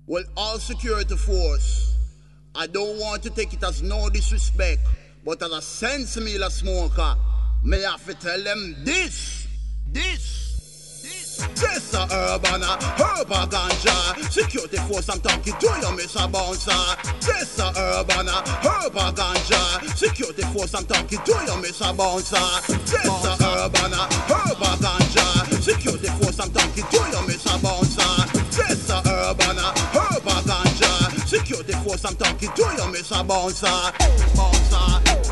Well, all security force, I don't want to take it as no disrespect, but as a sense meal a smoker, may I have to tell them this. This a urban, herb a ganja. Security force, I'm talking to you, Mr. Bouncer. This a urban, herb a ganja. Security force, I'm talking to you, Mr. Bouncer. This a urban, herb a ganja. Security force, I'm talking to you, Mr. Bouncer. This a urban, herb a ganja. Security force, I'm talking to you, Mr. Bouncer. Bouncer.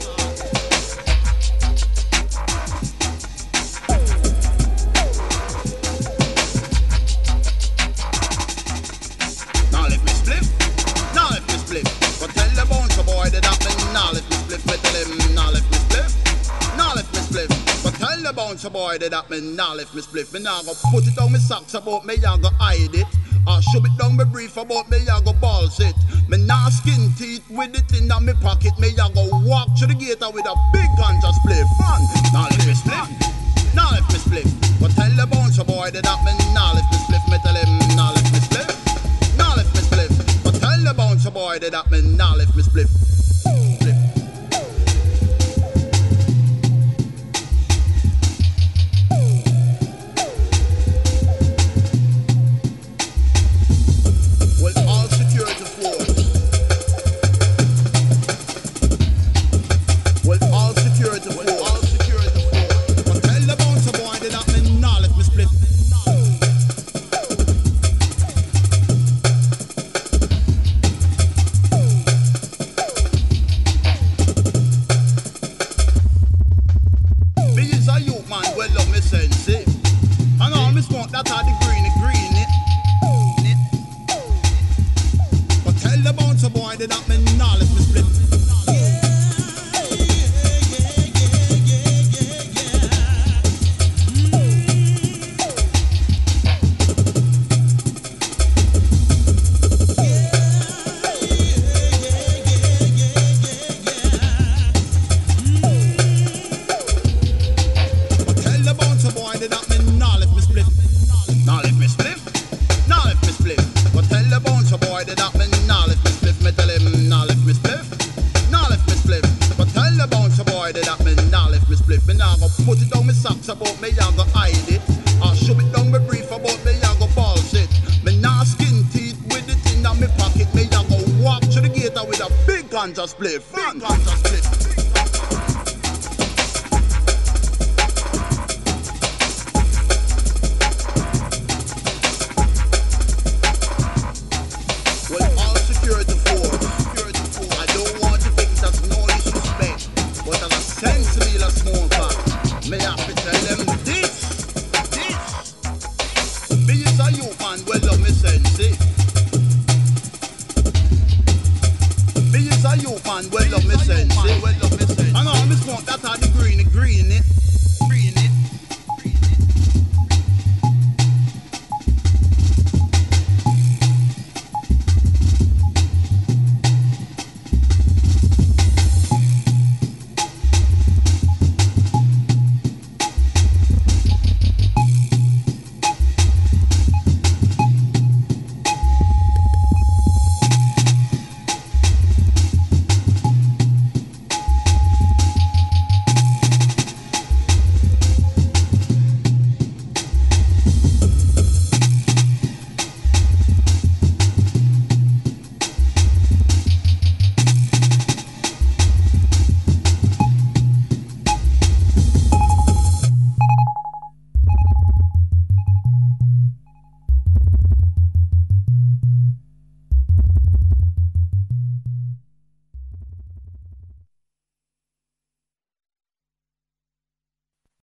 But tell the bouncer boy that me nah let me split. Me tell him nah let me split. Nah let me split. But tell the bouncer boy that me nah let me split. Me nah go put it on me socks about me, ya go hide it. Or shove it down me brief about me, ya go balls it. Me nah skin teeth with it in me pocket. Me ya go walk to the gate with a big gun just play fun. Nah let me split. Nah let me split. But tell the bouncer boy that me nah let me split. Me tell him nah let me split. Nah let me split. Tell the bouncer boy that me nah left me split. Well, all security force. Well, all security force. All security force. But tell the bouncer boy that me nah left me split. That are the green it. But tell the bouncer boy that me nah let me split. But tell the bouncer boy that me nah let me split. Now let me split. Now let me split. But tell the bouncer boy that me now let me split. Me tell him now let me split. Now let me split. But tell the bouncer boy that me now let me split. Me now go put it on me socks about me, ya go hide it. Or shove it down me brief about me, ya go balls it. Me now skin teeth with it in me pocket. Me ya go walk to the gate with a big gun just play fun. Big gun just play. May I have to tell them this. Me is a youth man, well love me sense it. Me is a youth man, well love me sense it. And all me smoke that are the green it.